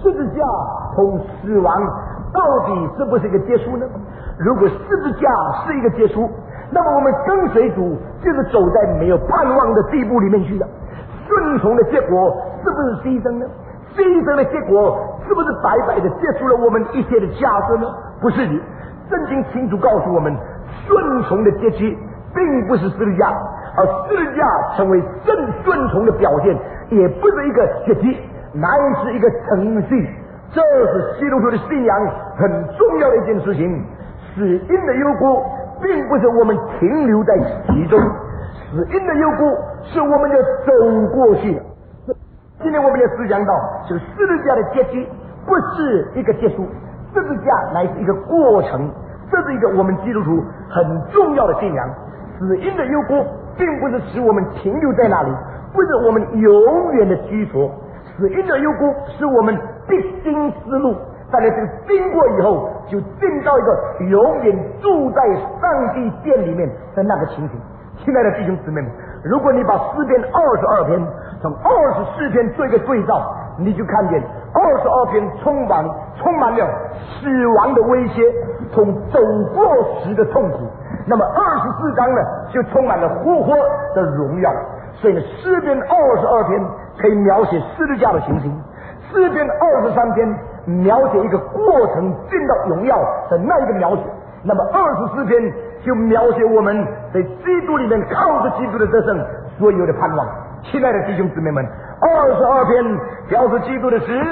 十字架同死亡到底是不是一个结束呢？如果十字架是一个结束，那么我们跟随主就是走在没有盼望的地步里面去了。顺从的结果是不是牺牲呢？牺牲的结果是不是白白的结束了我们一切的价值呢？不是的，圣经清楚告诉我们，顺从的结局并不是十字架，而十字架成为顺从的表现，也不是一个结局，乃是一个程序。这是基督徒的信仰很重要的一件事情。死因的忧辜并不是我们停留在其中，死因的忧辜是我们要走过去的。今天我们要思想到，这个十字架的结局不是一个结束，十字架乃是一个过程，这是一个我们基督徒很重要的信仰。死因的忧辜并不是使我们停留在那里，不是我们永远的居所。死因的忧辜是我们必经之路，但是这个经过以后，就进到一个永远住在上帝殿里面的那个情形。亲爱的弟兄姊妹们，如果你把诗篇22篇从24篇做一个对照，你就看见22篇充满了死亡的威胁同走过时的痛苦，那么24章呢就充满了复活的荣耀。所以呢，诗篇22篇可以描写十字架的情形，诗篇23篇描写一个过程进到荣耀的那一个描写，那么24篇就描写我们在基督里面靠着基督的得胜所有的盼望。亲爱的弟兄姊妹们，22篇表示基督的死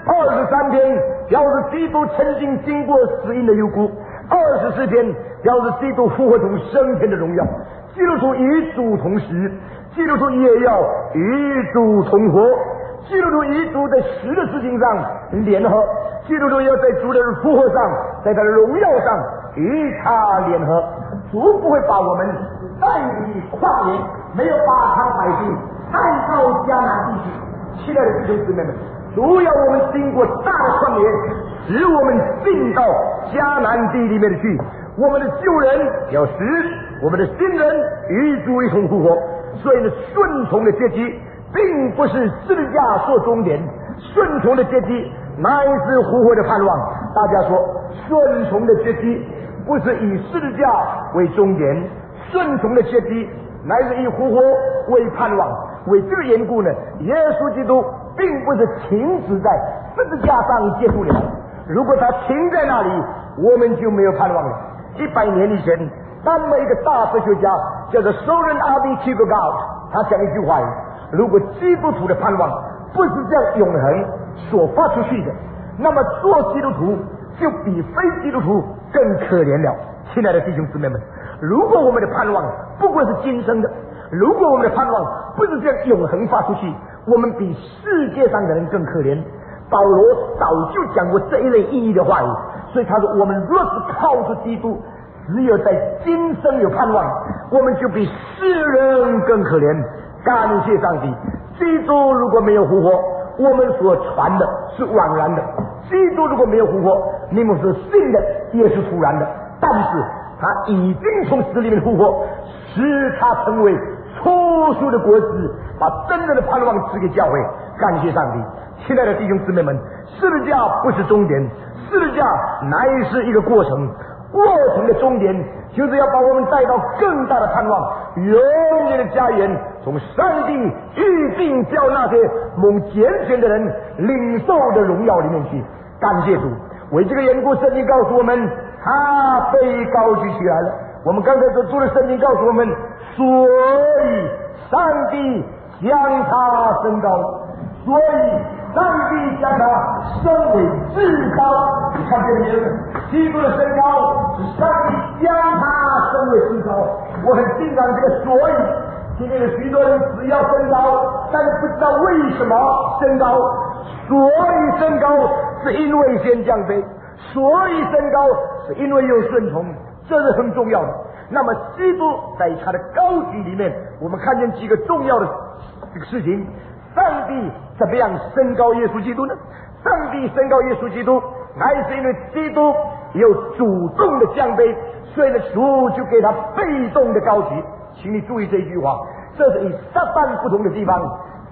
，23篇表示基督曾经经过死荫的幽谷，24篇表示基督复活从升天的荣耀。基督徒与主同时，基督徒也要与主同活。基督徒与主在死的事情上联合，基督徒要在主的复活上，在他的荣耀上与他联合。主不会把我们带离旷野，没有把他百姓带到迦南地区。亲爱的弟兄姊妹们，主要我们经过大的旷野，使我们进到迦南地里面去。我们的旧人要死，我们的新人与主一同复活。所以呢，顺从的结局并不是十字架做终点，顺从的结局乃是复活的盼望。大家说，顺从的结局不是以十字架为终点，顺从的结局乃是以复活为盼望。为这个缘故呢，耶稣基督并不是停止在十字架上结束了。如果他停在那里，我们就没有盼望了。100年以前，丹麦一个大哲学家叫做Søren Arvid Kierkegaard，他讲一句话：如果基督徒的盼望不是这样永恒所发出去的，那么做基督徒就比非基督徒更可怜了。亲爱的弟兄姊妹们，如果我们的盼望不过是今生的，如果我们的盼望不是这样永恒发出去，我们比世界上的人更可怜。保罗早就讲过这一类意义的话语，所以他说，我们若是靠着基督，只有在今生有盼望，我们就比世人更可怜。感谢上帝，基督如果没有复活，我们所传的是枉然的；基督如果没有复活，你们所信的也是徒然的。但是他已经从死里面复活，使他成为初熟的果子，把真正的盼望赐给教会。感谢上帝，亲爱的弟兄姊妹们，十字架不是终点，十字架乃是一个过程。过程的终点就是要把我们带到更大的盼望，永远的家园，从上帝预定叫那些蒙拣选的人领受的荣耀里面去。感谢主，为这个缘故，圣经告诉我们，他被高举起来了。我们刚才所读的圣经告诉我们，所以上帝将他升高，所以上帝将他升为至高。你看见没有？基督的升高是上帝将他升为至高。我很欣赏这个所以。今天有许多人只要升高，但是不知道为什么升高。所以升高是因为先降卑，所以升高是因为有顺从，这是很重要的。那么基督在他的高举里面，我们看见几个重要的这个事情。上帝怎么样升高耶稣基督呢？上帝升高耶稣基督，乃是因为基督有主动的降卑，所以呢，主就给他被动的高举。请你注意这一句话，这是与撒旦不同的地方。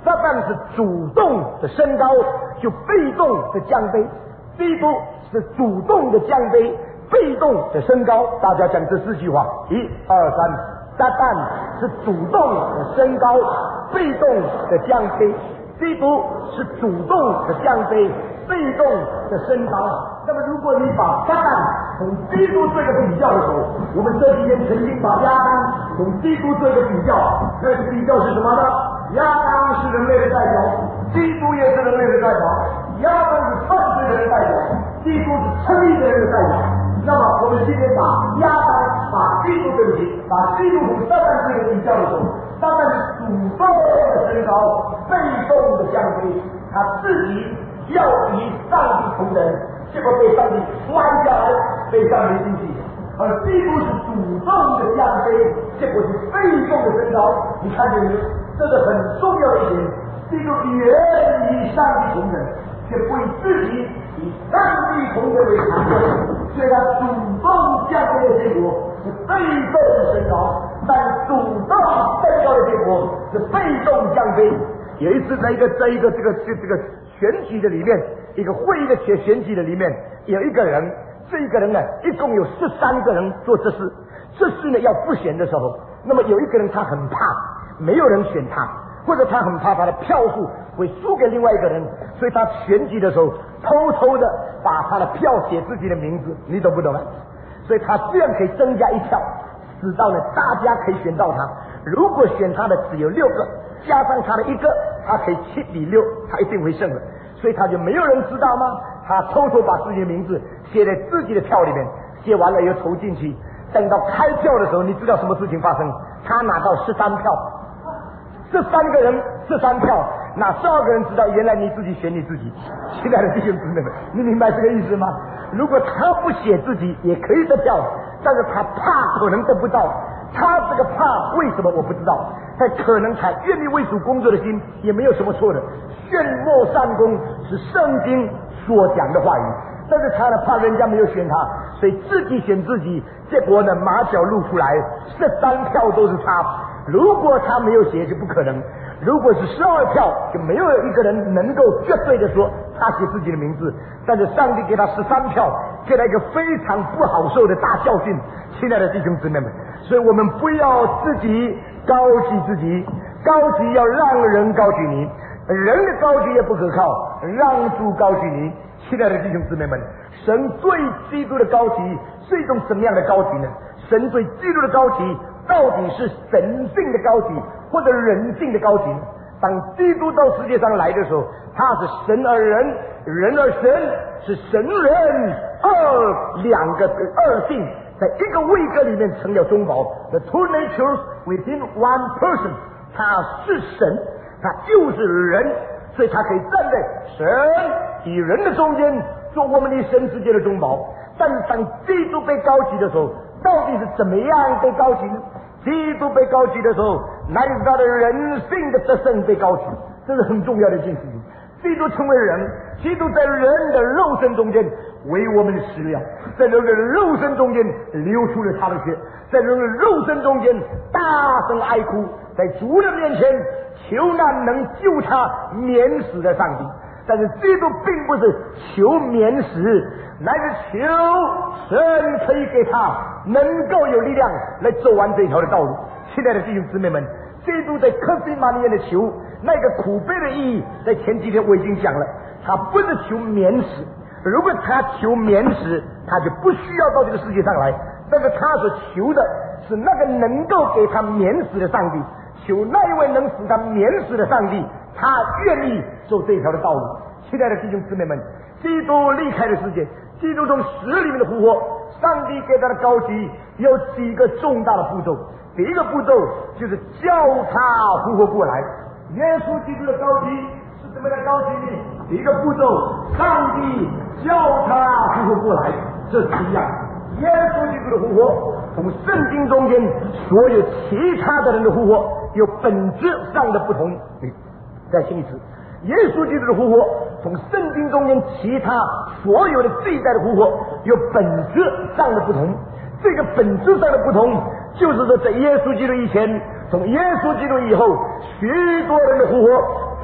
撒旦是主动的升高，就被动的降卑；基督是主动的降卑，被动的升高。大家讲这4句话，1、2、3。撒旦是主动的升高，被动的降卑；基督是主动的降卑，被动的升高。那么如果你把撒旦同基督做一个比较的时候，我们这几天曾经把亚当同基督做一个比较，那个比较是什么呢？亚当是人类的代表，基督也是人类的代表。亚当是犯罪人的代表，基督是称义的人的代表。那么我们今天把亚当、把基督对不起，把基督同撒旦做一个比较的时候，撒旦是主动的升高，被动的降卑，他自己要与上帝同等，结果被上帝摔下来，被上帝进去；而基督是主动的降卑，结果是被动的升高。你看见没有？这是很重要的一点。基督原与上帝同等，却不以自己与上帝同等为常人，所以他主动降卑的结果是被动的升高，但主动升高的结果是被动降卑。有一次在一个选举的里面，一个会议的选举的里面，有一个人，这一个人呢，一共有13个人做这事。这事呢要复选的时候，那么有一个人他很怕没有人选他，或者他很怕他的票数会输给另外一个人，所以他选举的时候偷偷的把他的票写自己的名字，你懂不懂啊？所以他这样可以增加1票，使到呢大家可以选到他。如果选他的只有6个，加上他的1个，他可以7比6，他一定会胜的。所以他就没有人知道吗？他偷偷把自己的名字写在自己的票里面，写完了又投进去。等到开票的时候，你知道什么事情发生？他拿到13票。这3个人13票，那12个人知道原来你自己选你自己。亲爱的弟兄姊妹们，你明白这个意思吗？如果他不写自己也可以得票，但是他怕可能得不到。他这个怕为什么我不知道，但可能他愿意为主工作的心也没有什么错的。炫莫善功是圣经所讲的话语，但是他呢怕人家没有选他，所以自己选自己，结果呢马脚露出来，13票都是他。如果他没有写就不可能，如果是12票，就没有一个人能够绝对的说他写自己的名字。但是上帝给他13票，给他一个非常不好受的大教训。亲爱的弟兄姊妹们，所以我们不要自己高举自己，高举要让人高举你，人的高举也不可靠，让主高举你。亲爱的弟兄姊妹们，神对基督的高举是一种什么样的高举呢？神对基督的高举到底是神性的高举或者人性的高举？当基督到世界上来的时候，他是神而人，人而神，是神人两个二性在一个位格里面成了中保。 The two natures within one person， 他是神，他就是人，所以他可以站在神与人的中间，做我们的神之间的中保。但当基督被高举的时候，到底是怎么样被高举呢？基督被高举的时候，乃是他的人性的得胜被高举，这是很重要的一件事情。基督成为人，基督在人的肉身中间为我们死了，在人的肉身中间流出了他的血，在人的肉身中间大声哀哭，在主的面前求那能救他免死的上帝。但是基督并不是求免死，乃是求神可以给他能够有力量来走完这条的道路。亲爱的弟兄姊妹们，基督在客西马尼园的求那个苦悲的意义，在前几天我已经讲了，他不是求免死。如果他求免死，他就不需要到这个世界上来。但是他所求的是那个能够给他免死的上帝，求那一位能使他免死的上帝，他愿意走这条的道路。亲爱的弟兄姊妹们，基督离开了世界，基督从死里面的复活，上帝给他的高举有几个重大的步骤。第一个步骤就是叫他复活过来。耶稣基督的高举是怎么样的高举呢？第一个步骤，上帝叫他复活过来，这是一样。耶稣基督的复活从圣经中间所有其他的人的复活有本质上的不同。再听一次，耶稣基督的复活从圣经中间其他所有的这一代的复活有本质上的不同。这个本质上的不同，就是说在耶稣基督以前，从耶稣基督以后，许多人的复活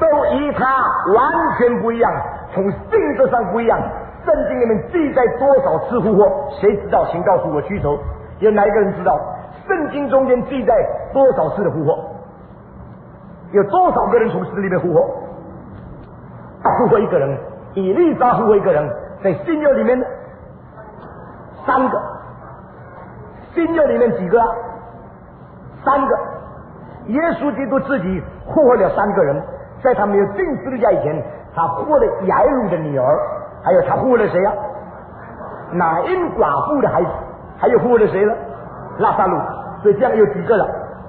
都与他完全不一样，从性质上不一样。圣经里面记载多少次复活？谁知道？请告诉我，举手。有哪一个人知道？圣经中间记载多少次的复活？有多少个人从死里面复活？复活一个人，以利沙复活一个人，在新约里面呢，3个。新约里面几个啊？3个。耶稣基督自己复活了3个人，在他没有进十字架以前，他复活了雅鲁的女儿，还有他复活了谁啊？拿因寡妇的孩子，还有复活了谁呢？拉撒路。所以这样有几个了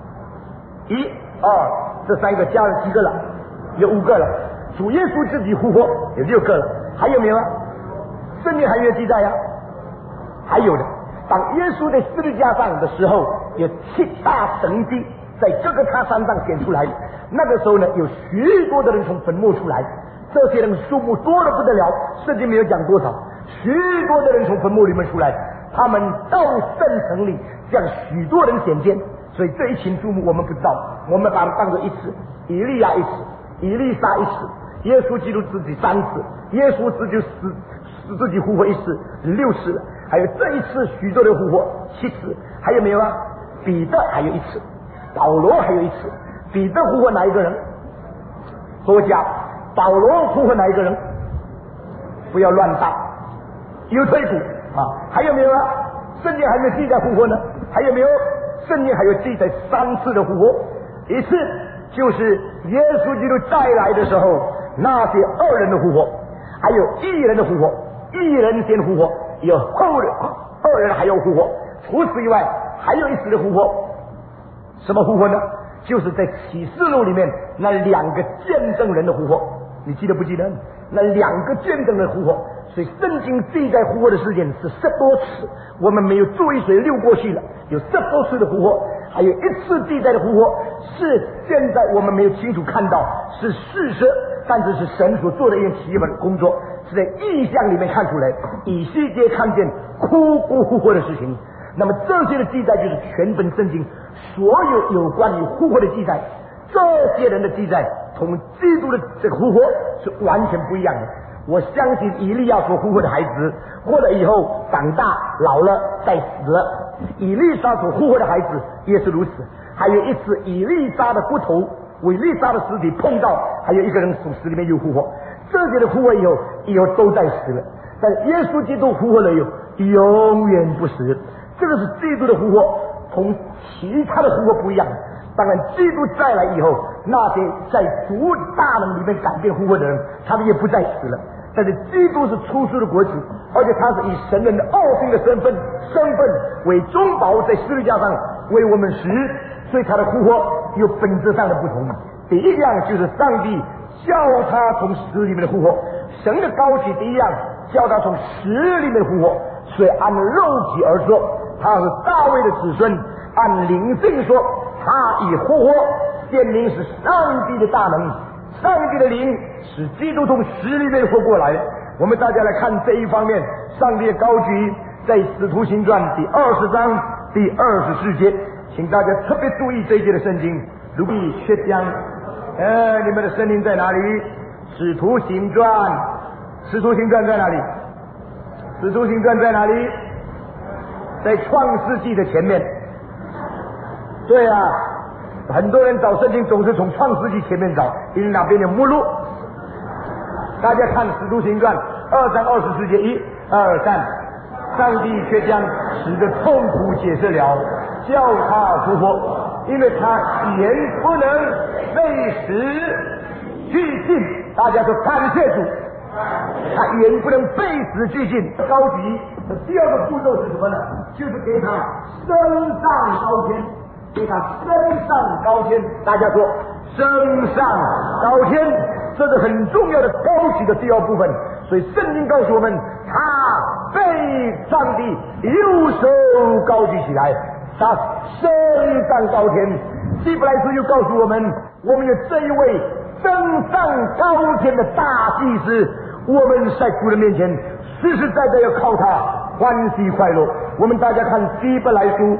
？1、2，这3个加了几个了？有5个了。主耶稣自己复活有6个了，还有没有啊？圣经还没有记载呀？还有的。当耶稣在十字架上的时候，有7大神迹在各个他山上显出来。那个时候呢，有许多的人从坟墓出来，这些人数目多得不得了，圣经没有讲多少。许多的人从坟墓里面出来，他们到圣城里向许多人显现。所以这一群数目我们不知道，我们把它当作1次，以利亚1次，以利沙1次，耶稣基督自己3次，耶稣自己复活1次，6次了。还有这一次许多的复活7次，还有没有啊？彼得还有1次，保罗还有1次。彼得复活哪一个人？作家。保罗复活哪一个人？不要乱打，有退股啊！还有没有啊？圣经还没有记载复活呢？还有没有？圣经还有记载3次的复活，一次就是耶稣基督再来的时候，那些恶人的复活，还有义人的复活，义人先复活，有后人恶人还要复活。除此以外，还有一次的复活，什么复活呢？就是在启示录里面那2个见证人的复活，你记得不记得？那2个见证人的复活，所以圣经记载复活的事件是10多次，我们没有注意水溜过去了，有10多次的复活，还有1次记载的复活，是现在我们没有清楚看到是事实，但是是神所做的一件奇妙的工作，是在异象里面看出来，以西结看见枯骨复活的事情。那么这些的记载就是全本圣经所有有关于复活的记载，这些人的记载同基督的这个复活是完全不一样的。我相信以利亚所复活的孩子活了以后长大老了再死了，以利沙所复活的孩子也是如此。还有一次以利沙的骨头为利沙的尸体碰到，还有一个人从死里面又复活，这些的复活以后都在死了，但耶稣基督复活了以后永远不死。这个是基督的复活，同其他的复活不一样。当然基督再来以后，那些在主大能里面改变复活的人，他们也不再死了。但是基督是出世的国主，而且他是以神人的奥性的身份为中保，在十字架上为我们死，所以他的复活有本质上的不同。第一样就是上帝叫他从死里面的复活，神的高举第一样叫他从死里面的复活，所以按肉体而说他是大卫的子孙，按灵性说他已复活，显明是上帝的大能，上帝的灵使基督从死里面活过来。我们大家来看这一方面，上帝的高举在使徒行传第20章第24节，请大家特别注意这一节的圣经。如必确讲，你们的圣灵在哪里？使徒行传在哪里？使徒行传在哪里？在创世纪的前面。对啊，很多人找圣经总是从创世纪前面找，因为那边有目录。大家看使徒行传2章24节，1、2、3，上帝却将使的痛苦解释了，叫他复活，因为他原不能被死俱尽。大家说感谢主，他原不能被死俱尽。高举的第二个步骤是什么呢？就是给他升上高天，给他升上高天。大家说升上高天，这是很重要的高举的第二部分。所以圣经告诉我们，他被上帝右手高举起来，他升上高天。希伯来书又告诉我们，我们有这一位升上高天的大祭司，我们在主的面前实实在在要靠他欢喜快乐。我们大家看希伯来书，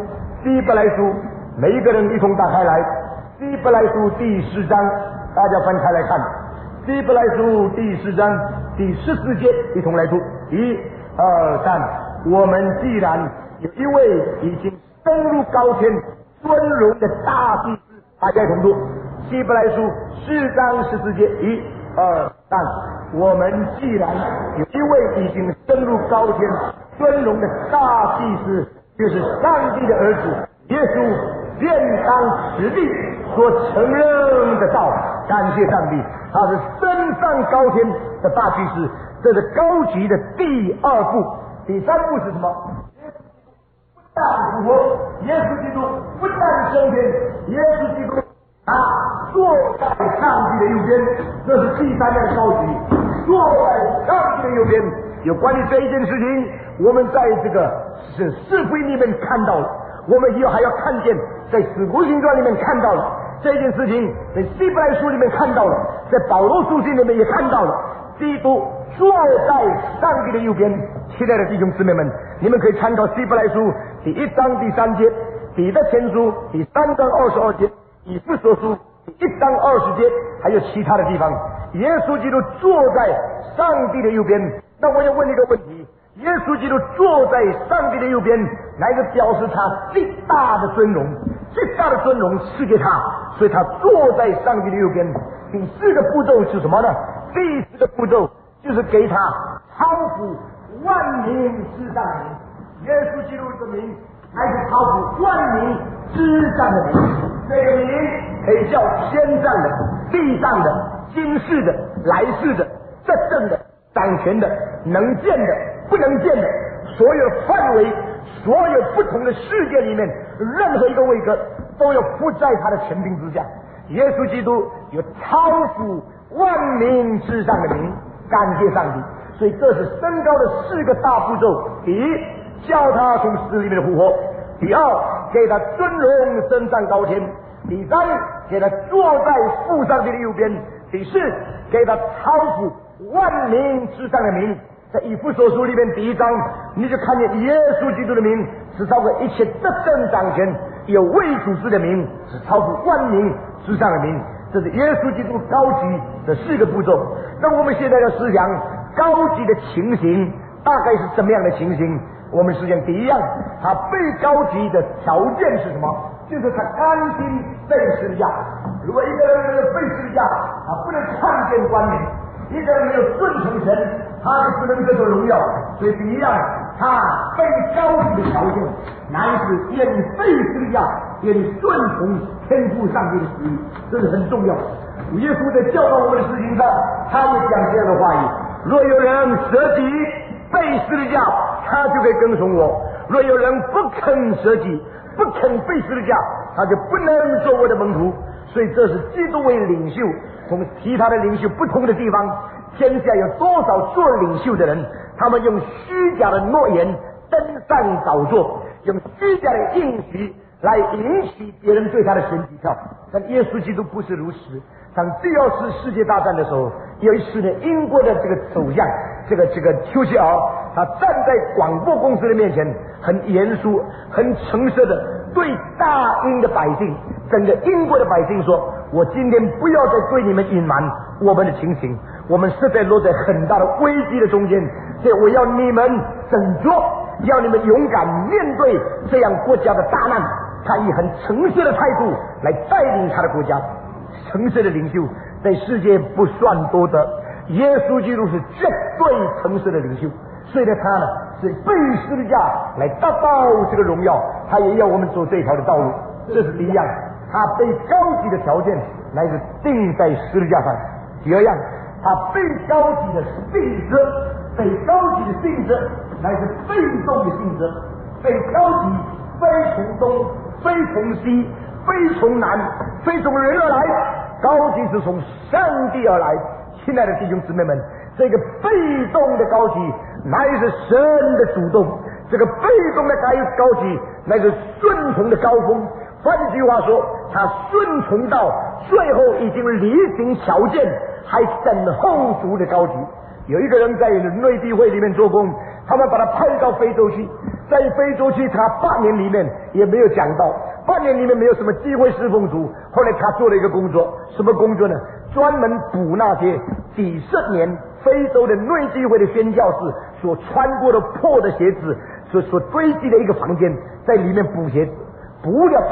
每一个人一同打开来，希伯来书第10章，大家翻开来看， 希伯来书第4章第14节，一同来读：1、2、3。我们既然有一位已经登入高天尊荣的大祭司，大家一同读。希伯来书4章14节，1、2、3。我们既然有一位已经登入高天尊荣的大祭司，就是上帝的儿子耶稣，便当实地所承认的道。感谢上帝，他是升上高天的大祭司。这是高级的第2步。第3步是什么？不但复活，耶稣基督不但升天，耶稣基督坐在上帝的右边，这是第3样高级。坐在上帝的右边，有关于这一件事情，我们在这个四福音里面看到了，我们以后还要看见在使徒行传里面看到了这件事情，在希伯来书里面看到了，在保罗书信里面也看到了。基督坐在上帝的右边。亲爱的弟兄姊妹们，你们可以参考希伯来书第1章第3节，彼得前书第3章22节，以弗所书第1章20节，还有其他的地方。耶稣基督坐在上帝的右边。那我要问一个问题，耶稣基督坐在上帝的右边，乃是表示他最大的尊荣，最大的尊荣赐给他，所以他坐在上帝的右边。第4个步骤是什么呢？第4个步骤就是给他超乎万民之上的名。耶稣基督的名乃是超乎万民之上的名，这个名可以叫天上的、地上的、今世的、来世的、执政的、掌权的、能见的、不能见的，所有范围、所有不同的世界里面，任何一个位格都要附在他的权柄之下。耶稣基督有超乎万民之上的名，感谢上帝。所以这是升高的4个大步骤：第1，叫他从死里面的复活；第2，给他尊荣升上高天；第3，给他坐在父上帝的右边；第4，给他超乎万民之上的名。在以弗所书里面第1章，你就看见耶稣基督的名是超过一切执政掌权有位主之的名，是超乎万民之上的名。这是耶稣基督高级的4个步骤。那我们现在要思想高级的情形大概是什么样的情形？我们实际上第1样，他被高级的条件是什么？就是他甘心被十字架。如果一个人没有被十字架，他不能看见光明；一个人没有顺从神，他就不能得到荣耀。所以第1样，他被高级的条件乃是愿意被十字架，愿意顺从天父上帝的旨意，这是很重要的。耶稣在教导我们的事情上，他也讲这样的话语：若有人舍己被十字架，他就可以跟从我；若有人不肯舍己，不肯被十字架，他就不能做我的门徒。所以这是基督为领袖，从其他的领袖不同的地方，天下有多少做领袖的人，他们用虚假的诺言登上宝座，用虚假的应许来引起别人对他的选举票。但耶稣基督不是如此。当第2次世界大战的时候，有一次呢，英国的这个首相这个丘吉尔，他站在广播公司的面前，很严肃、很诚实的对大英的百姓，整个英国的百姓说：我今天不要再对你们隐瞒我们的情形，我们实在落在很大的危机的中间，所以我要你们振作，要你们勇敢面对这样国家的大难。他以很诚实的态度来带领他的国家。诚实的领袖在世界不算多的，耶稣基督是绝对诚实的领袖。所以呢，他呢是被十字架来达到这个荣耀，他也要我们走这条的道路。这是第1样，他被高级的条件乃是钉在十字架上。第2样，他被高级的性质，被高级的性质乃是被动的性质。被高级非从东，非从西，非从南，非从人而来，高级是从上帝而来。亲爱的弟兄姊妹们，这个被动的高级乃是神的主动，这个被动的高级乃是顺从的高峰。换句话说，他顺从到最后已经履行条件，还等候主的高级。有一个人在内地会里面做工，他们把他派到非洲去，在非洲去他8年里面也没有讲到，8年里面没有什么机会侍奉主。后来他做了一个工作，什么工作呢？ 专门补那些几十年非洲的内地会的宣教士所穿过的破的鞋子所堆积的一个房间，在里面补鞋子。补了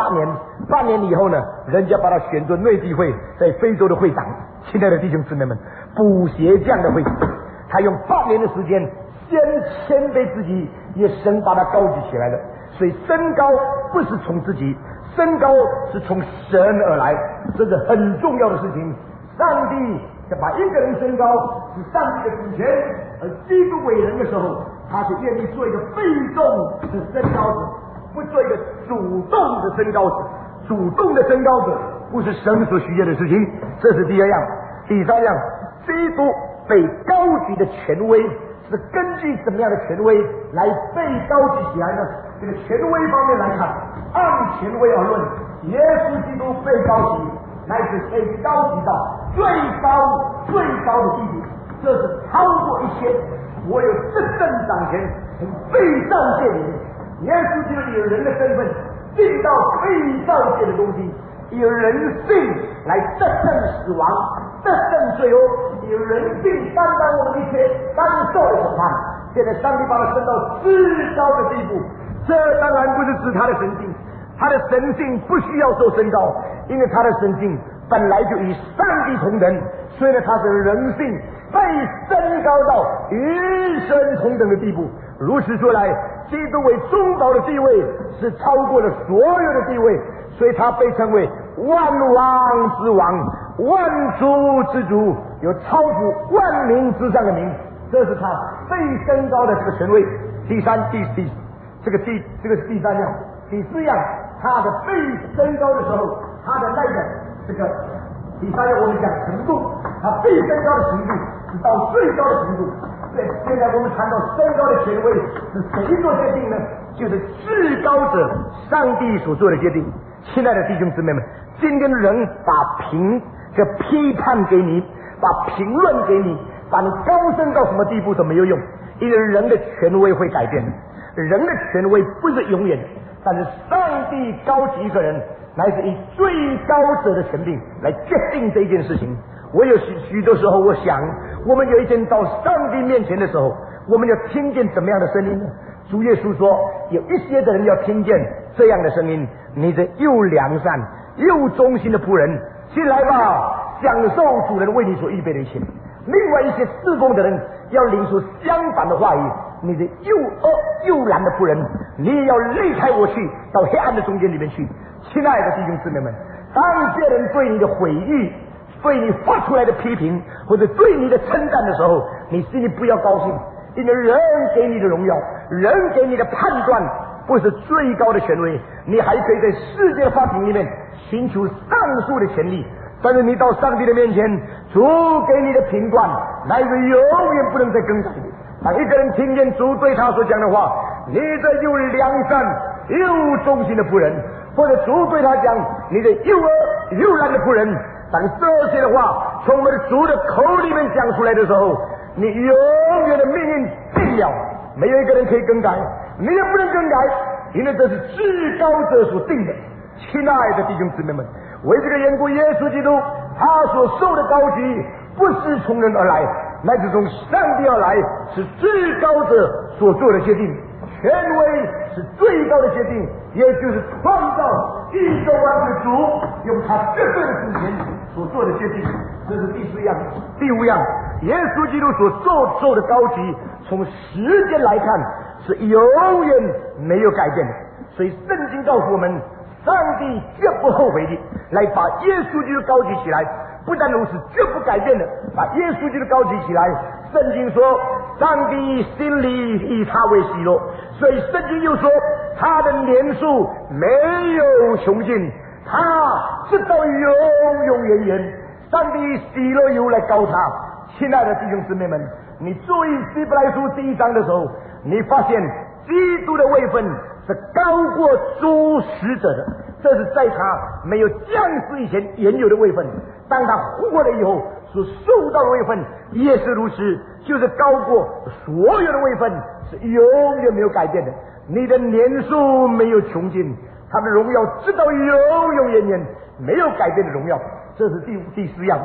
8年以后呢，人家把他选作内地会在非洲的会长。亲爱的弟兄姊妹们，补鞋匠的会长，他用8年的时间先谦卑自己，也神把他高举起来了。所以身高不是从自己，身高是从神而来，这是很重要的事情。上帝要把一个人升高是上帝的主权，而基督伟人的时候，他是愿意做一个被动的升高者，不做一个主动的升高者。主动的升高者不是神所需要的事情，这是第2样。第3样，基督被高举的权威是根据什么样的权威来被高举起来呢？这个权威方面来看，按权威而论，耶稣基督被高举，乃是被高举到最高的地步，这是超过一切所有执政掌权从被造界里面，耶稣基督以人的身份进到被造界的东西，以人性来战胜死亡，战胜罪恶，以人性担当我们一切当受的审判。现在上帝把他升到至高的地步，这当然不是指他的神性，他的神性不需要受升高，因为他的神性本来就与上帝同等，所以呢，他的人性被升高到与神同等的地步。如此说来，基督为中保的地位是超过了所有的地位，所以他被称为万王之王，万主之主，有超乎万民之上的名，这是他被升高的这个权威。这个是第3样。第4样，他的被升高的时候，他的那个这个第3样我们讲程度，他被升高的程度是到最高的程度。现在我们谈到升高的权威是谁做决定呢？就是至高者上帝所做的决定。亲爱的弟兄姊妹们，今天人把批判给你，把评论给你，把你高升到什么地步都没有用，因为人的权威会改变的，人的权威不是永远的，但是上帝高举一个人，乃是以最高者的权柄来决定这件事情。我有许多时候，我想，我们有一天到上帝面前的时候，我们要听见怎么样的声音呢？主耶稣说，有一些的人要听见这样的声音：你的又良善又忠心的仆人，进来吧，享受主人为你所预备的一切。另外一些侍奉的人要领受相反的话语：你的又恶又懒的仆人，你也要离开我去，到黑暗的中间里面去。亲爱的弟兄姊妹们，当些人对你的毁誉，对你发出来的批评，或者对你的称赞的时候，你心里不要高兴，因为人给你的荣耀，人给你的判断不是最高的权威，你还可以在世界的法庭里面寻求上诉的权利，但是你到上帝的面前，主给你的评断乃是永远不能再更改的。当一个人听见主对他所讲的话，你这又良善又忠心的仆人，或者主对他讲，你这又恶又懒的仆人，当这些的话从我们的主的口里面讲出来的时候，你永远的命运定了，没有一个人可以更改，你也不能更改，因为这是至高者所定的。亲爱的弟兄姊妹们，为这个缘故，耶稣基督他所受的高举不是从人而来，乃是从上帝而来，是至高者所做的决定，权威是最高的决定，也就是创造宇宙万物的主用他绝对的主权所做的决定。这是第4样。第5样，耶稣基督所受的高举，从时间来看是永远没有改变的。所以圣经告诉我们，上帝绝不后悔的来把耶稣基督高举起来，不但如此，绝不改变的把耶稣基督高举起来。圣经说，上帝心里以他为喜乐，所以圣经又说，他的年数没有穷尽，他直到永永远远。上帝喜乐由来高他。亲爱的弟兄姊妹们，你注意希伯来书第1章的时候，你发现基督的位分是高过诸使者的，这是在他没有降世以前原有的位分。当他活了以后所受到的位分也是如此，就是高过所有的位分，是永远没有改变的。你的年数没有穷尽，他的荣耀直到永永远远没有改变的荣耀。这是第4样。第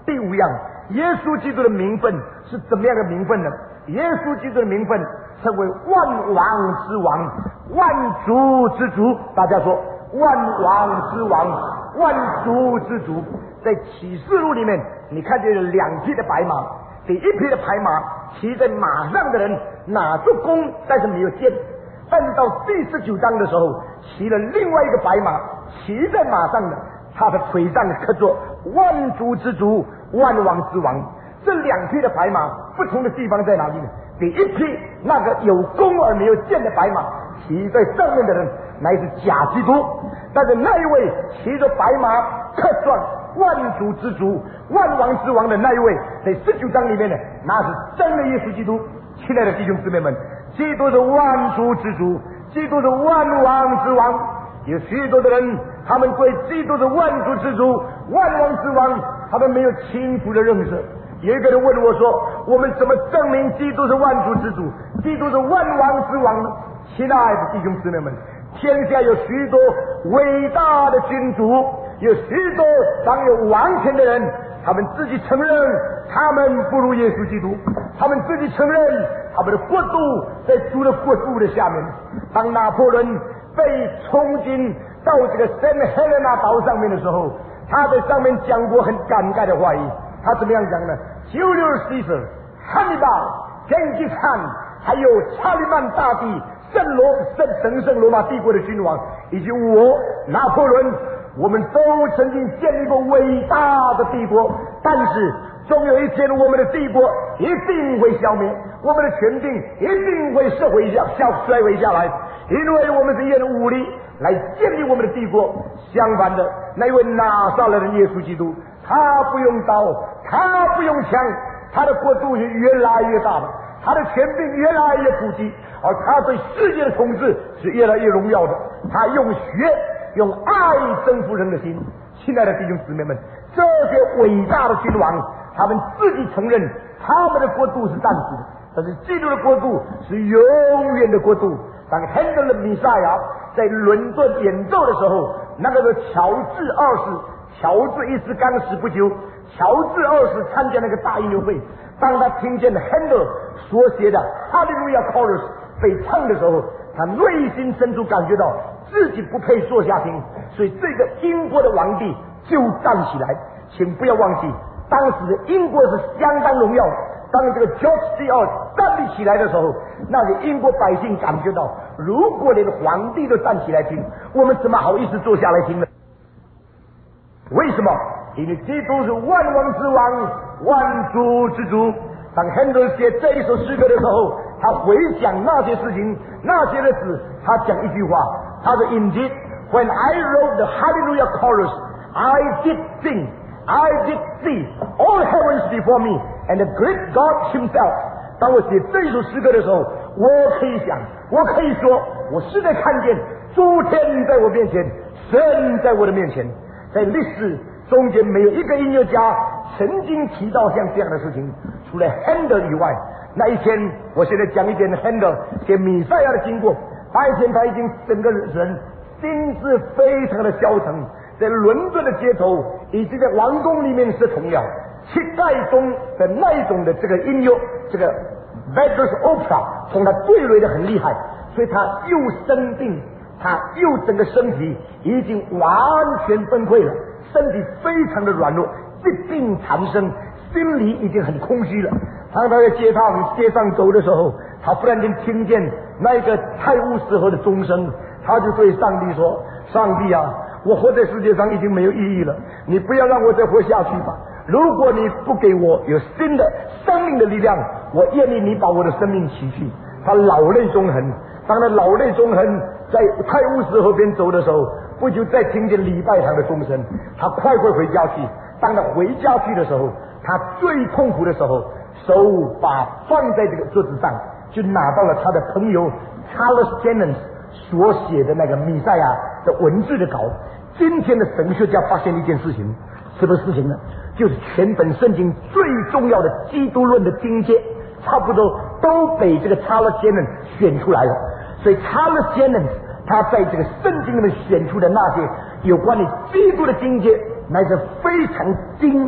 第五样，耶稣基督的名分是怎么样的名分呢？耶稣基督的名分称为万王之王，万主之主。大家说万王之王，万主之主。在启示录里面，你看见有2匹的白马，第一匹的白马骑在马上的人拿着弓，但是没有箭。但是到第19章的时候，骑了另外一个白马，骑在马上的，他的腿上刻着万主之主，万王之王。这2匹的白马不同的地方在哪里呢？第一匹那个有弓而没有箭的白马，骑在上面的人乃是假基督，但是那一位骑着白马刻上万主之主，万王之王的那一位，在19章里面呢，那是真的耶稣基督。亲爱的弟兄姊妹们，基督是万主之主，基督是万王之王。有许多的人，他们对基督是万主之主、万王之王，他们没有清楚的认识。有一个人问我说：“我们怎么证明基督是万主之主，基督是万王之王呢？”亲爱的弟兄姊妹们，天下有许多伟大的君主，有许多掌有王权的人，他们自己承认他们不如耶稣基督，他们自己承认他们的国度在主的国度的下面。当拿破仑被冲进到这个圣赫勒拿岛上面的时候，他在上面讲过很感慨的话语。他怎么样讲呢？Julius Caesar、汉尼拔、成吉思汗，还有查理曼大帝、神圣罗马帝国的君王，以及我拿破仑，我们都曾经建立过伟大的帝国，但是终有一天我们的帝国一定会消灭，我们的权柄一定会衰微下来，因为我们是用武力来建立我们的帝国。相反的，那一位拿撒勒人耶稣基督，他不用刀，他不用枪，他的国度是越来越大的，他的权柄越来越普及，而他对世界的统治是越来越荣耀的。他用血用爱征服人的心。亲爱的弟兄姊妹们，这些伟大的君王，他们自己承认他们的国度是暂时的，但是基督的国度是永远的国度。当亨德的弥赛亚在伦敦演奏的时候，那个是乔治2世，乔治1世刚死不久，乔治2世参加那个大音乐会，当他听见亨德所写的哈利路亚 chorus 被唱的时候，他内心深处感觉到自己不配坐下听，所以这个英国的皇帝就站起来。请不要忘记，当时的英国是相当荣耀的。当这个 George II 站立起来的时候，那些英国百姓感觉到，如果连皇帝都站起来听，我们怎么好意思坐下来听呢？为什么？因为基督是万王之王，万主之主。当亨德写这一首诗歌的时候，他回想那些事情，那些日子，他讲一句话，他说 Indeed, when I wrote the Hallelujah chorus, I did sing, I did see all heavens before me, and the great God himself. 当我写这一首诗歌的时候，我可以想，我可以说，我是在看见诸天在我面前，神在我的面前。在历史中间没有一个音乐家曾经提到像这样的事情，除了 Handel 以外。那一天，我现在讲一点 Handel 写弥赛亚的经过。那一天他已经整个人心智非常的消沉，在伦敦的街头以及在王宫里面是同样期待中的那一种的这个音乐，这个 Wagner's Opera 从他坠落的很厉害，所以他又生病，他又整个身体已经完全崩溃了，身体非常的软弱，疾病缠身，心里已经很空虚了。当他在街上走的时候，他忽然间听见那个泰晤士河的钟声，他就对上帝说：上帝啊，我活在世界上已经没有意义了，你不要让我再活下去吧，如果你不给我有新的生命的力量，我愿意你把我的生命取去。他老泪纵横，当他老泪纵横在泰晤士河边走的时候，不久再听见礼拜堂的钟声，他快回家去。当他回家去的时候，他最痛苦的时候，手放在这个桌子上，就拿到了他的朋友 Charles Jennens 所写的那个弥赛亚的文字的稿。今天的神学家发现一件事情，什么事情呢？就是全本圣经最重要的基督论的经节，差不多都被这个 Charles Jennens 选出来了。所以 Charles Jennens 他在这个圣经里面选出的那些有关于基督的经节，乃是非常精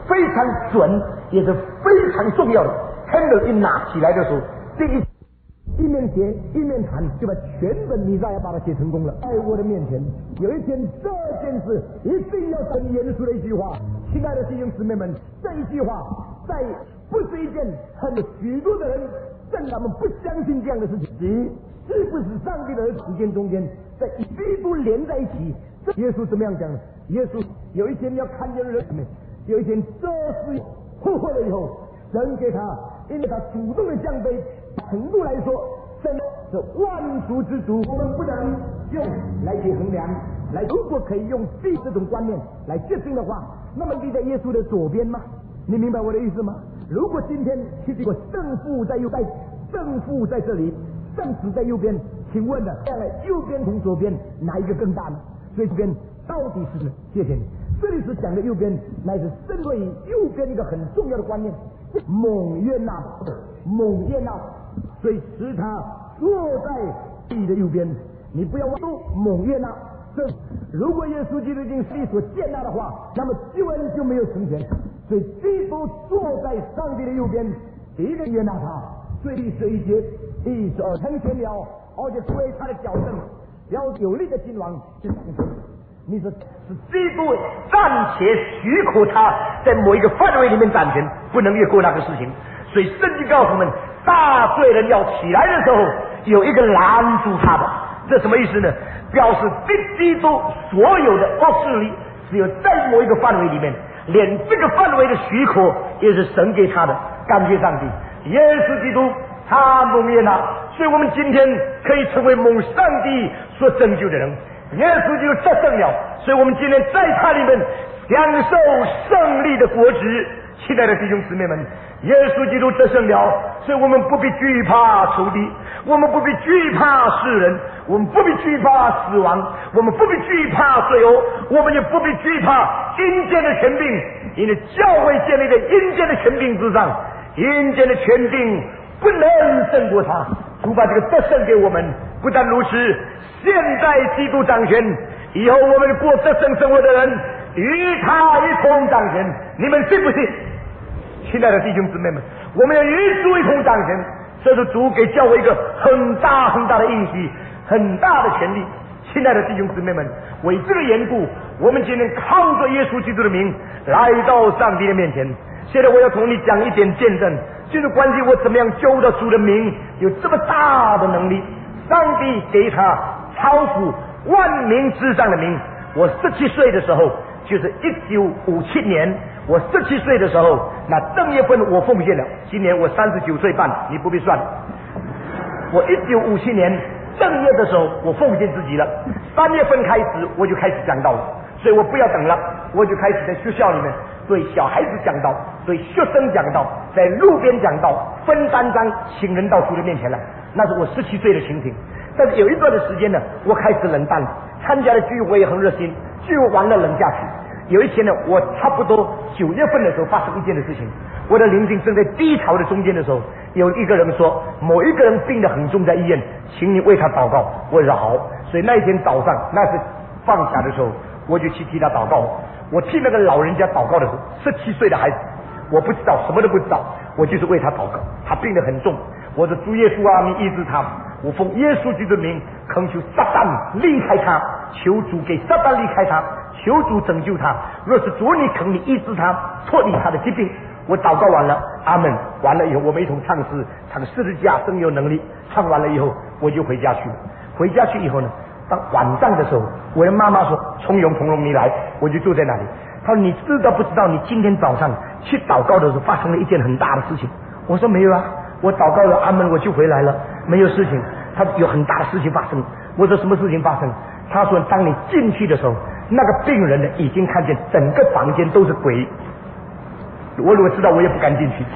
非常准，也是非常重要的。Candle 一拿起来的时候，这一面写一面谈，就把全本弥赛亚把它写成功了。在我的面前，有一天这件事一定要很严肃的一句话，亲爱的弟兄姊妹们，这一句话在不是一件很许多的人正他们不相信这样的事情，是不是上帝的儿子之间中间在基督连在一起？耶稣怎么样讲呢？耶稣有一天要看见人们，有一天这事复活了以后，神给他，因为他主动的降卑，程度来说，神是万主之主，我们不能用来去衡量。来，如果可以用这种观念来决定的话，那么你在耶稣的左边吗？你明白我的意思吗？如果今天其实我正负在正负在这里，正子在右边，请问呢，右边同左边哪一个更大呢？所以这边到底是呢？谢谢你。这里是讲的右边，乃是针对右边一个很重要的观念，蒙悦纳，蒙悦纳，所以使他坐在地的右边。你不要忘记蒙悦纳。这如果耶稣基督已经是你所接纳的话，那么救恩就没有成全。所以基督坐在上帝的右边，第一个悦纳他。所以11节12成全了，而且作为他的矫正，要有力的君王是掌权。你说是基督暂且许可他在某一个范围里面掌权，不能越过那个事情。所以圣经告诉我们，大罪人要起来的时候，有一个拦住他的。这什么意思呢？表示基督所有的恶势力，只有在某一个范围里面，连这个范围的许可也是神给他的。感谢上帝，耶稣基督他蒙悦纳，所以我们今天可以成为蒙上帝所拯救的人。耶稣基督得胜了，所以我们今天在他里面享受胜利的果子。亲爱的弟兄姊妹们，耶稣基督得胜了，所以我们不必惧怕仇敌，我们不必惧怕世人，我们不必惧怕死亡，我们不必惧怕罪恶，我们也不必惧怕阴间的权柄，因为教会建立在阴间的权柄之上，阴间的权柄不能胜过他。主把这个得胜给我们，不但如此，现在基督掌权，以后我们过得胜生活的人与他一同掌权。你们信不信？亲爱的弟兄姊妹们，我们要与主一同掌权，这是主给教会一个很大很大的应许，很大的权利。亲爱的弟兄姊妹们，为这个缘故，我们今天靠着耶稣基督的名来到上帝的面前。现在我要同你讲一点见证，就是关于我怎么样救到主的名有这么大的能力。上帝给他超乎万民之上的名。我17岁的时候，就是1957年，我17岁的时候，那正月份我奉献了，今年我39岁半，你不必算。我1957年正月的时候，我奉献自己了，3月份开始我就开始讲道了，所以我不要等了，我就开始在学校里面对小孩子讲道，对学生讲道，在路边讲道，分3章请人到主的面前来。那是我17岁的情形。但是有一段的时间呢，我开始冷淡了，参加的聚会也很热心，聚会完了冷下去。有一天呢，我差不多9月份的时候发生一件的事情，我的灵性正在低潮的中间的时候，有一个人说某一个人病得很重在医院，请你为他祷告。我说好，所以那一天早上，那是放假的时候，我就去替他祷告。我替那个老人家祷告的时候，17岁的孩子，我不知道，什么都不知道，我就是为他祷告。他病得很重，我说主耶稣啊，你医治他。我奉耶稣基督的名恳求撒旦离开他，求主给撒旦离开他，求主拯救他。若是主你肯，你医治他，脱离他的疾病。我祷告完了，阿门。完了以后，我们一同唱诗，唱十字架真有能力。唱完了以后，我就回家去了。回家去以后呢，当晚上的时候，我的妈妈说：“从容你来。”我就坐在那里。她说：“你知道不知道？你今天早上去祷告的时候发生了一件很大的事情。”我说：“没有啊，我祷告了，阿门，我就回来了，没有事情。”他有很大的事情发生。我说什么事情发生？他说当你进去的时候，那个病人呢已经看见整个房间都是鬼。我如果知道，我也不敢进去。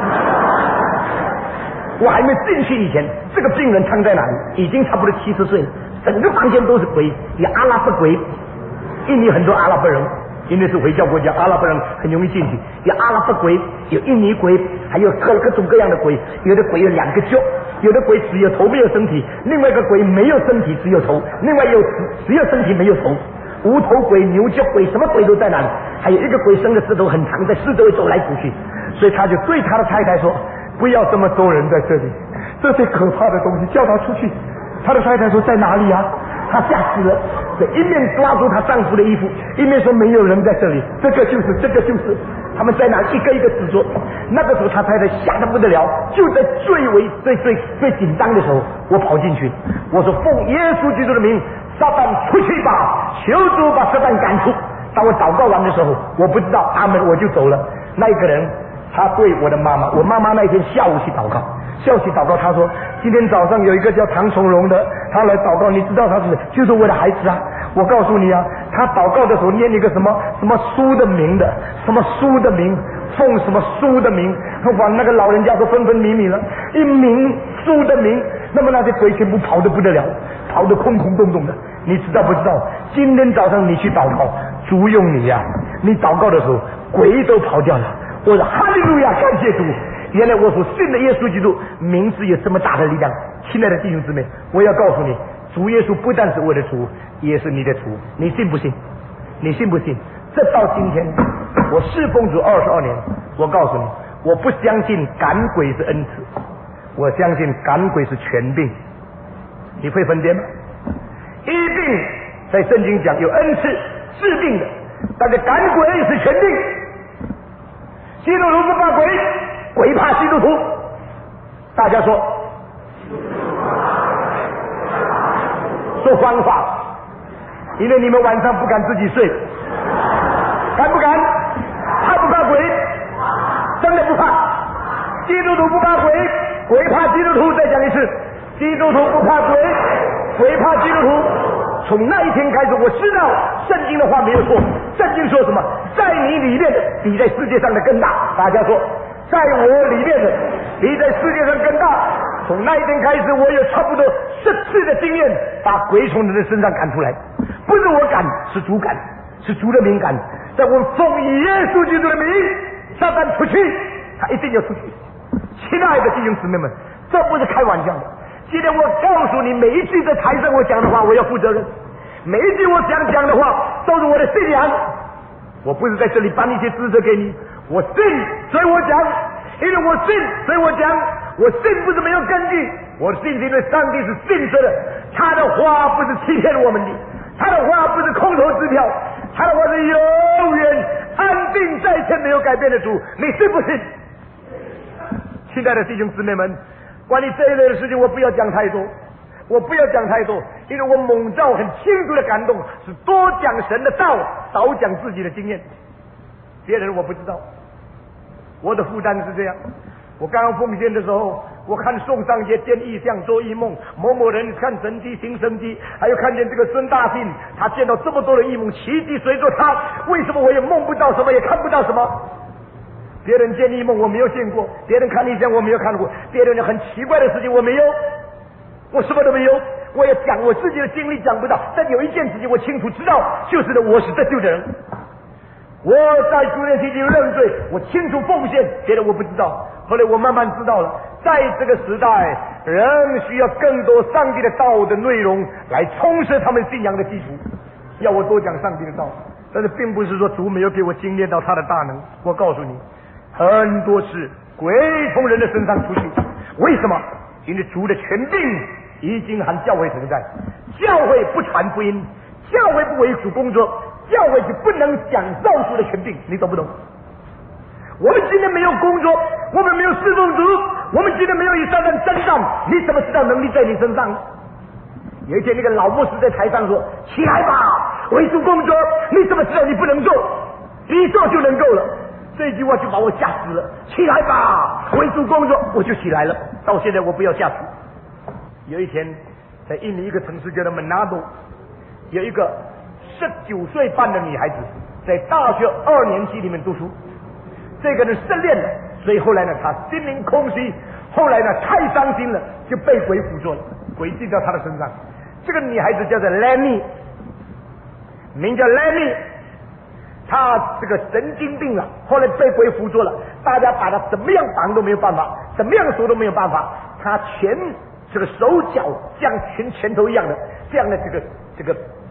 我还没进去以前，这个病人躺在哪里？已经差不多70岁了，整个房间都是鬼，有阿拉伯鬼，印尼很多阿拉伯人，因为是回教国家，阿拉伯人很容易进去。有阿拉伯鬼，有印尼鬼，还有各种各样的鬼。有的鬼有2个脚，有的鬼只有头没有身体，另外一个鬼没有身体只有头，另外只有身体没有头。 无头鬼、牛角鬼，什么鬼都在那里。还有一个鬼伸的舌头很长，在四周围走来走去。所以他就对他的太太说：“不要这么多人在这里，这些可怕的东西，叫他出去。”他的太太说：“在哪里啊？”他吓死了，所以一面抓住他丈夫的衣服，一面说：“没有人在这里，这个就是。”他们在那一个一个指着。那个时候他太太吓得不得了，就在最紧张的时候，我跑进去，我说：“奉耶稣基督的名，撒旦出去吧，求主把撒旦赶出。”当我祷告完的时候，我不知道阿门，我就走了。那一个人他对我的妈妈，我妈妈那天下午去祷告，他说今天早上有一个叫唐崇荣的，他来祷告，你知道他是就是我的孩子啊。我告诉你啊，他祷告的时候念一个什么书的名的，什么书的名，奉什么书的名，把那个老人家都分迷了，一名书的名，那么那些鬼全部跑得不得了，跑得空洞的。你知道不知道？今天早上你去祷告，主用你呀，你祷告的时候鬼都跑掉了。我说哈利路亚，感谢主！原来我所信的耶稣基督名字有这么大的力量。亲爱的弟兄姊妹，我要告诉你，主耶稣不但是我的主，也是你的主。你信不信？你信不信？这到今天我侍奉主22年，我告诉你，我不相信赶鬼是恩赐，我相信赶鬼是权柄。你会分辨吗？医病在圣经讲有恩赐治病的，但是赶鬼是权柄。基督徒不怕鬼，鬼怕基督徒。大家说谎话，因为你们晚上不敢自己睡，敢不敢？怕不怕鬼？真的不怕。基督徒不怕鬼，鬼怕基督徒。再讲一次，基督徒不怕鬼，鬼怕基督徒。从那一天开始，我知道圣经的话没有错。圣经说什么？在你里面的比在世界上的更大。大家说，在我里面的比在世界上更大。从那一天开始，我有差不多10次的经验，把鬼从人的身上赶出来。不是我赶，是主赶，是主的名赶。在我奉耶稣基督的名，撒旦出去，他一定要出去。亲爱的弟兄姊妹们，这不是开玩笑的。今天我告诉你，每一句在台上我讲的话，我要负责任。每一句我想讲的话，都是我的信仰。我不是在这里搬一些知识给你，我信，所以我讲。因为我信，所以我讲。我信不是没有根据，我的信是因为上帝是信实的，他的话不是欺骗我们的，他的话不是空头支票，他的话是永远安定在天没有改变的主。你信不信？亲爱的弟兄姊妹们，关于这一类的事情我不要讲太多，因为我蒙召很清楚的感动，是多讲神的道，少讲自己的经验。别人我不知道，我的负担是这样。我刚刚奉献的时候，我看宋尚杰见异象做异梦，某某人看神迹行神迹，还有看见这个孙大信，他见到这么多的异梦，奇迹随着他。为什么我也梦不到什么，也看不到什么？别人见异梦我没有见过，别人看异象我没有看过，别人很奇怪的事情我没有，我什么都没有。我也讲我自己的经历讲不到，但有一件事情我清楚知道，就是呢，我是得救的人。我在主日期间认罪，我清楚奉献，别的我不知道。后来我慢慢知道了，在这个时代，人需要更多上帝的道的内容来充实他们信仰的基础。要我多讲上帝的道，但是并不是说主没有给我经验到他的大能。我告诉你，很多次鬼从人的身上出去，为什么？因为主的权柄已经和教会同在，教会不传福音，教会不为主工作，教会就不能享受主的权柄。你懂不懂？我们今天没有工作，我们没有侍奉主，我们今天没有与撒旦征战，你怎么知道能力在你身上？有一天那个老牧师在台上说：“起来吧，为主工作。”你怎么知道你不能做？你做就能够了。这句话就把我吓死了。起来吧，为主工作，我就起来了。到现在我不要下去。有一天，在印尼一个城市叫做门纳多，有一个19岁半的女孩子，在大学2年级里面读书。这个人失恋了，所以后来呢，他心灵空虚，后来呢，太伤心了，就被鬼附着了，鬼进到他的身上。这个女孩子叫做 Lenny， 名叫 Lenny， 她这个神经病了，后来被鬼附着了，大家把她怎么样绑都没有办法，怎么样说都没有办法。她这个手脚像拳头一样的这样的这个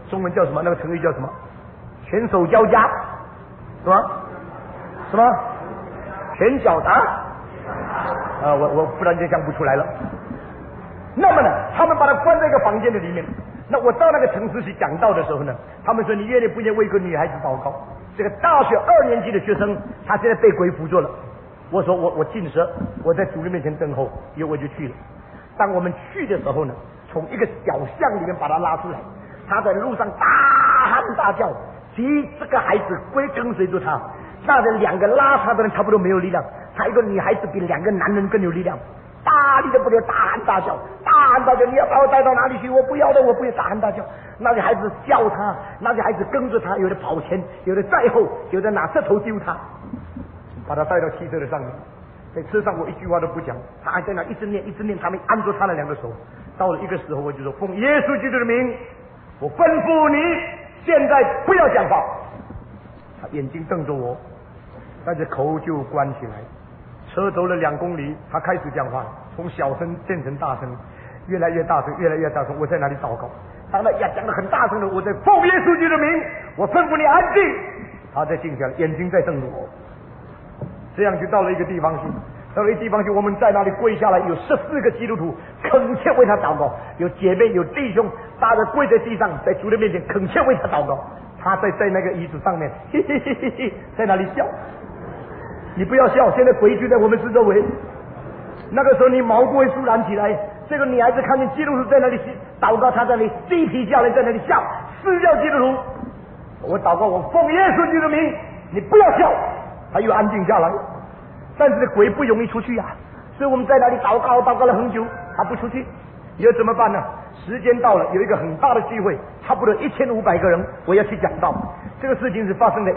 中文叫什么？那个成语叫什么？拳手交加，是吗？什么？拳脚达？我忽然间想不出来了。那么呢，他们把他关在一个房间的里面。那我到那个城市去讲道的时候呢，他们说你愿意不愿意为一个女孩子祷告？这个大学2年级的学生，他现在被鬼附着了。我说我禁食，我在主的面前等候，以后我就去了。当我们去的时候呢，从一个小巷里面把他拉出来，他在路上大喊大叫，其实这个孩子归跟随着他，那的2个拉他的人差不多没有力量，他一个女孩子比2个男人更有力量，大力的不得大喊大叫，大喊大叫，你要把我带到哪里去？我不要的，我不要！大喊大叫，那些孩子笑他，那些孩子跟着他，有的跑前，有的在后，有的拿石头丢他，把他带到汽车的上面。在车上我一句话都不讲，他还在那一直念一直念，他们按住他的2个手。到了一个时候，我就说奉耶稣基督的名，我吩咐你现在不要讲话。他眼睛瞪着我，但是口就关起来。车走了2公里，他开始讲话，从小声变成大声，越来越大声，越来越大声。我在哪里祷告？当他讲得很大声的，我在奉耶稣基督的名，我吩咐你安静。他在静下来，眼睛在瞪着我。这样就到了一个地方去，到了一个地方去，我们在那里跪下来，有14个基督徒恳切为他祷告，有姐妹有弟兄，大家跪在地上，在主的面前恳切为他祷告。他在那个椅子上面，嘿嘿嘿嘿嘿，在那里笑。你不要笑，现在鬼就在我们四周围。那个时候你毛不会肃然起来。这个女孩子看见基督徒在那里祷告，她在那里鸡皮疙瘩在那里笑，撕掉基督徒。我祷告，我奉耶稣基督的名，你不要笑。他又安静下来，但是鬼不容易出去啊，所以我们在那里祷告了很久，他不出去，以后怎么办呢？时间到了，有一个很大的聚会，差不多1500个人，我要去讲道。这个事情是发生在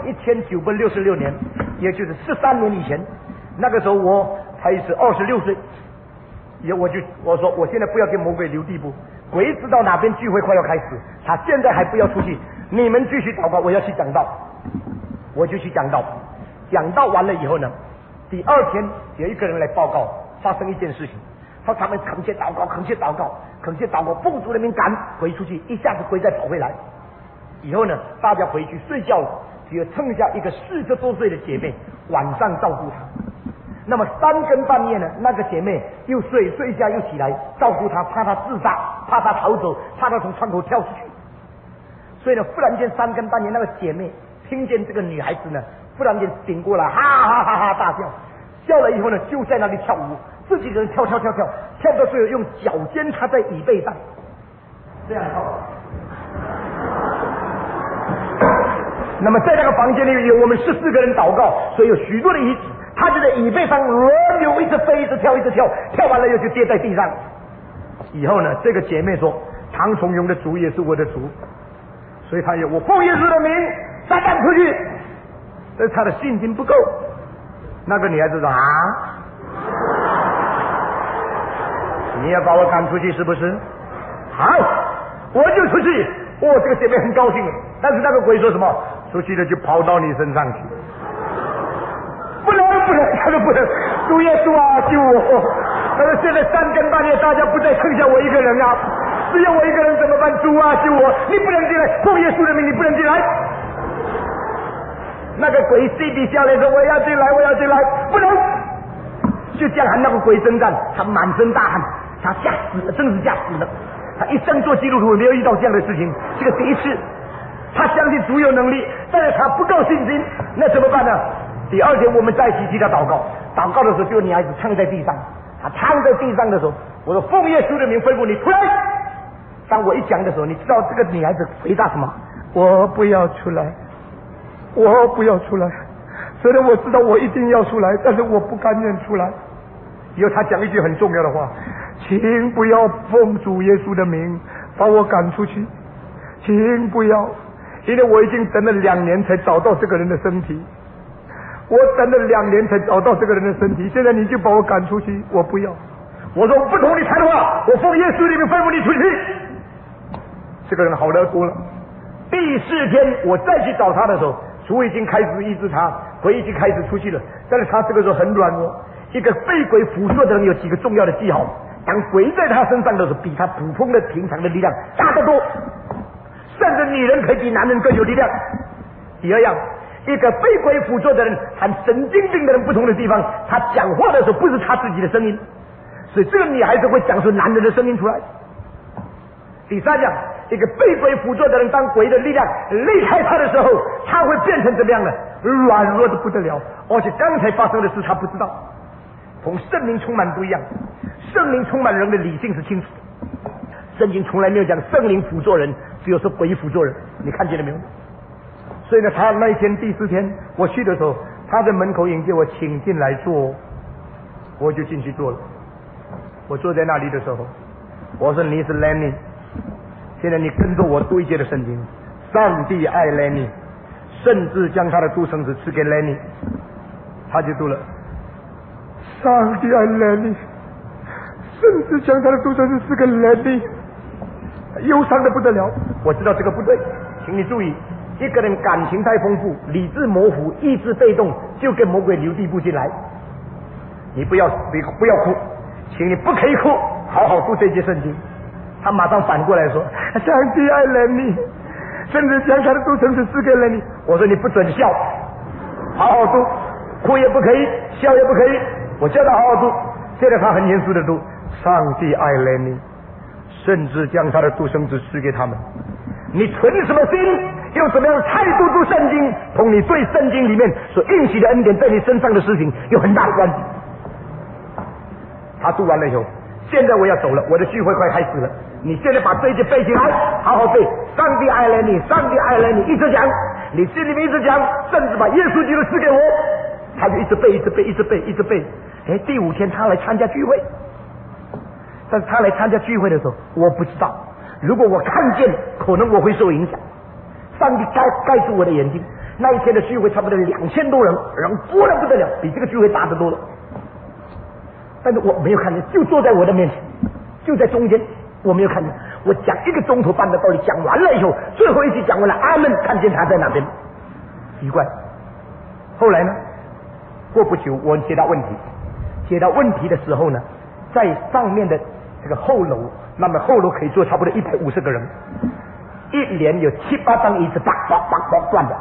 1966年，也就是13年以前。那个时候我才是26岁，以后我说我现在不要给魔鬼留地步，鬼知道哪边聚会快要开始，他现在还不要出去，你们继续祷告，我要去讲道，我就去讲道。讲道完了以后呢，第2天有一个人来报告发生一件事情，他们恳切祷告，奉主的名赶鬼出去，一下子鬼再跑回来。以后呢，大家回去睡觉了，只有剩下一个40多岁的姐妹晚上照顾他。那么3更半夜呢，那个姐妹又睡一下又起来照顾他，怕他自杀，怕他逃走，怕他从窗口跳出去。所以呢，忽然间3更半夜，那个姐妹听见这个女孩子呢忽然间醒过来，哈哈哈哈大笑，笑了以后呢，就在那里跳舞，自己人跳到最后用脚尖插在椅背上，这样跳。那么在那个房间里有我们14个人祷告，所以有许多的椅子，他就在椅背上轮流一直飞，一直跳，跳完了又就跌在地上。以后呢，这个姐妹说，唐崇荣的主也是我的主，所以他也我奉耶稣的名撒旦出去。但是他的信心不够，那个女孩子说啊，你要把我赶出去是不是？好，我就出去。这个姐妹很高兴，但是那个鬼说什么？出去了就跑到你身上去。不能，他说不能，主耶稣啊，救我！他说现在3更半夜，大家不再剩下我一个人啊，只有我一个人怎么办？主啊，救我！你不能进来，奉耶稣的名，你不能进来。那个鬼嬉皮笑脸说：“我要进来，不能！”就这样和那个鬼征战，他满身大汗，他吓死了，真是吓死了。他一生做基督徒没有遇到这样的事情，这个第一次。他相信主有能力，但是他不够信心，那怎么办呢？第2天我们在一起替他祷告，祷告的时候，这个女孩子躺在地上，她躺在地上的时候，我说奉耶稣的名吩咐你出来。当我一讲的时候，你知道这个女孩子回答什么？我不要出来。虽然我知道我一定要出来，但是我不甘愿出来。以后他讲一句很重要的话，请不要奉主耶稣的名把我赶出去，请不要，因为我已经等了2年才找到这个人的身体，我等了2年才找到这个人的身体，现在你就把我赶出去，我不要。我说不同你谈话，我奉耶稣的名吩咐你出去。这个人好得多了。第4天我再去找他的时候，主已经开始医治他，鬼已经开始出去了，但是他这个时候很软弱。一个被鬼附着的人有几个重要的记号，当鬼在他身上的时候，比他普通的平常的力量大得多，甚至女人可以比男人更有力量。第二样，一个被鬼附着的人和神经病的人不同的地方，他讲话的时候不是他自己的声音，所以这个女孩子会讲出男人的声音出来。第三样，一个被鬼附着的人，当鬼的力量离开他的时候，他会变成怎么样呢？软弱的不得了，而且刚才发生的事他不知道。同圣灵充满不一样，圣灵充满人的理性是清楚的，圣经从来没有讲圣灵辅助人，只有说鬼辅助人，你看见了没有？所以呢，他那一天第4天我去的时候，他在门口迎接我，请进来坐，我就进去坐了。我坐在那里的时候，我说你是 Lenny， 现在你跟着我读一节的圣经，上帝爱 Lenny， 甚至将他的独生子赐给 Lenny， 他就读了。上帝爱 Lenny， 甚至将他的独生子赐给 Lenny， 忧伤的不得了。我知道这个不对，请你注意，一个人感情太丰富，理智模糊，意志被动，就跟魔鬼留地步进来。你不要哭，请你不可以哭，好好读这节圣经。他马上反过来说，上帝爱 Lenny， 甚至将他的独生子赐给 Lenny。我说你不准笑，好好读，哭也不可以，笑也不可以。我叫他好好读，现在他很严肃的读，上帝爱 Lenny， 甚至将他的独生子赐给他们。你存什么心，用什么样的态度读圣经，同你对圣经里面所应许的恩典在你身上的事情有很大的关系。他读完了以后，现在我要走了，我的聚会快开始了，你现在把这一节背起来，好好背，上帝爱 Lenny， 上帝爱 Lenny， 一直讲，你心里面一直讲，甚至把耶稣基督赐给我，他就一直背，一直背，一直背，一直背。第5天他来参加聚会，但是他来参加聚会的时候，我不知道，如果我看见，可能我会受影响。上帝盖住我的眼睛，那一天的聚会差不多2000多人，人多得不得了，比这个聚会大得多了。但是我没有看见，就坐在我的面前，就在中间，我没有看见。我讲1个钟头半的道理，讲完了以后，最后一句讲完了，阿门，看见他在那边，奇怪。后来呢，过不久我解答问题，解答问题的时候呢，在上面的这个后楼，那么后楼可以坐差不多150个人，一连有7、8张椅子，叭叭叭叭断的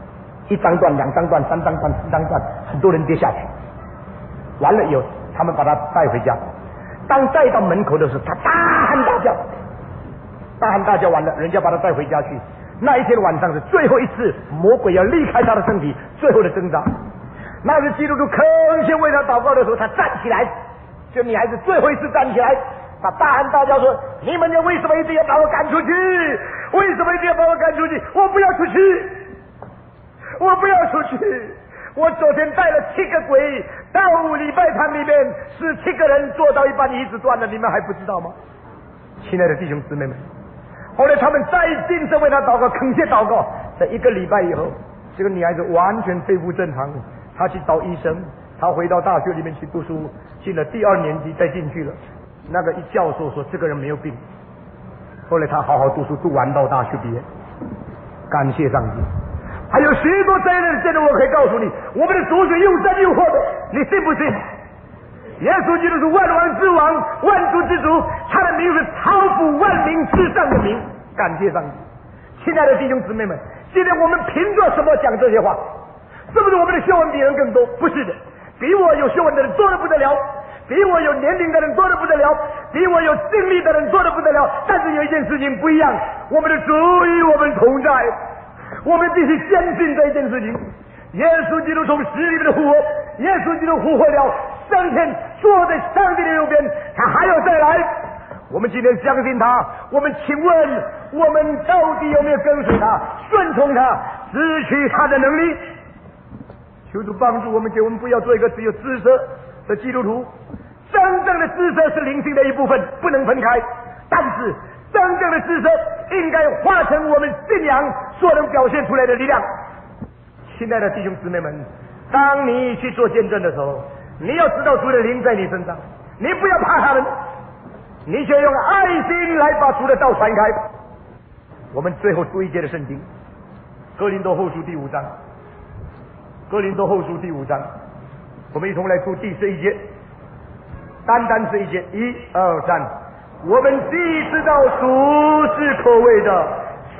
，1张断，2张断，3张断，4张断，很多人跌下去。完了以后，他们把他带回家。当带到门口的时候，他大喊大叫，大喊大叫完了，人家把他带回家去。那一天晚上是最后一次魔鬼要离开他的身体，最后的挣扎。那是基督徒恳切为他祷告的时候，他站起来，这女孩子最后一次站起来，他大喊大叫说：“你们为什么一定要把我赶出去？为什么一定要把我赶出去？我不要出去，我不要出去！我昨天带了7个鬼到礼拜堂里面，使7个人坐到一半椅子断了，你们还不知道吗？”亲爱的弟兄姊妹们，后来他们再进声为他祷告，恳切祷告。在1个礼拜以后，这个女孩子完全恢复正常，她去找医生，她回到大学里面去读书，进了第2年级再进去了。那个一教授说这个人没有病，后来他好好读书，读完到大学毕业，感谢上帝。还有许多灾难，现在我可以告诉你，我们的主是又真又活的，你信不信？耶稣基督是万王之王，万主之主，他的名是超乎万民之上的名，感谢上帝。亲爱的弟兄姊妹们，今天我们凭着什么讲这些话？是不是我们的修文比人更多？不是的，比我有修文的人多得不得了，比我有年龄的人多得不得了，比我有经历的人多得不得了。但是有一件事情不一样，我们的主与我们同在，我们必须坚信这一件事情。耶稣基督从死里面的复活，耶稣基督复活了，升天，坐在上帝的右边，他还要再来。我们今天相信他，我们请问我们到底有没有跟随他，顺从他，失去他的能力？求主帮助我们，给我们不要做一个只有知识的基督徒。真正的知识是灵性的一部分，不能分开，但是真正的知识应该化成我们信仰所能表现出来的力量。亲爱的弟兄姊妹们，当你去做见证的时候，你要知道主的灵在你身上，你不要怕他们，你却用爱心来把主的道传开。我们最后读一节的圣经，哥林多后书第5章，哥林多后书第5章，我们一同来读第11节，单单这一节，1、2、3。我们既知道主是可畏的，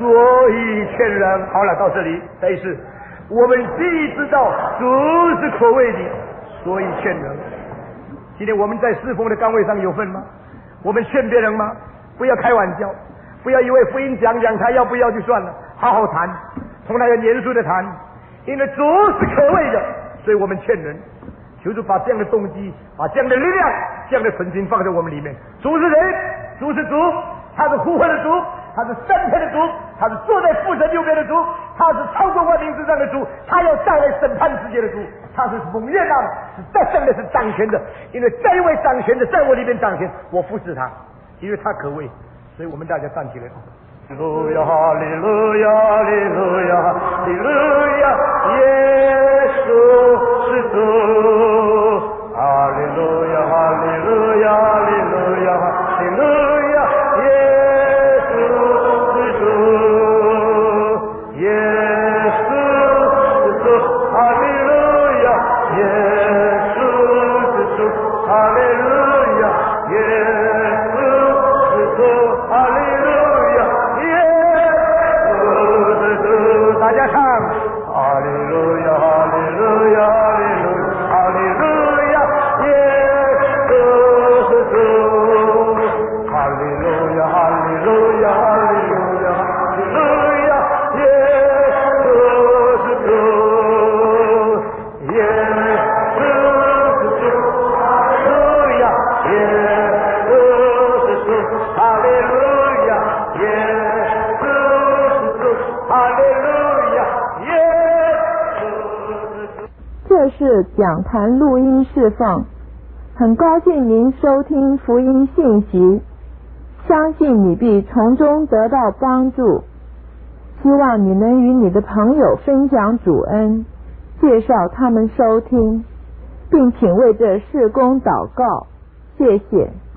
所以劝人。好了，到这里再一次，我们既知道主是可畏的，所以劝人。今天我们在侍奉的岗位上有份吗？我们劝别人吗？不要开玩笑，不要以为福音讲他要不要就算了，好好谈，从来要严肃的谈，因为主是可畏的，所以我们劝人。求主把这样的动机，把这样的力量，这样的纯心放在我们里面。主是谁？主是主，他是呼唤的主，他是审判的主，他是坐在父神右边的主，他是超过万民之上的主，他要带来审判世界的主，他是蒙悦纳的，是得胜的，是掌权的。因为这一位掌权的在我里面掌权，我服侍他，因为他可畏。所以我们大家站起来。哈利路亚，哈利路亚，哈利路亚，哈利路亚，耶稣是主。哈利路亚，哈利路亚，哈利路亚，哈利路亚，耶稣是主，耶稣是主，哈利路亚，耶稣是主，哈利路亚，耶稣是主，哈利路亚，耶稣是主。大家唱，哈利路亚，哈利路亚，哈利路亚，哈利路亚，耶稣是主，哈利路亚，哈利路亚，哈利路亚，哈利路亚，耶稣是主，耶稣是主，哈利路亚，耶稣是主，哈利路亚，耶稣是主，哈利路亚，耶稣是主。 这是讲坛录音释放，很高兴您收听福音信息，相信你必从中得到帮助。希望你能与你的朋友分享主恩，介绍他们收听，并请为这事工祷告。谢谢。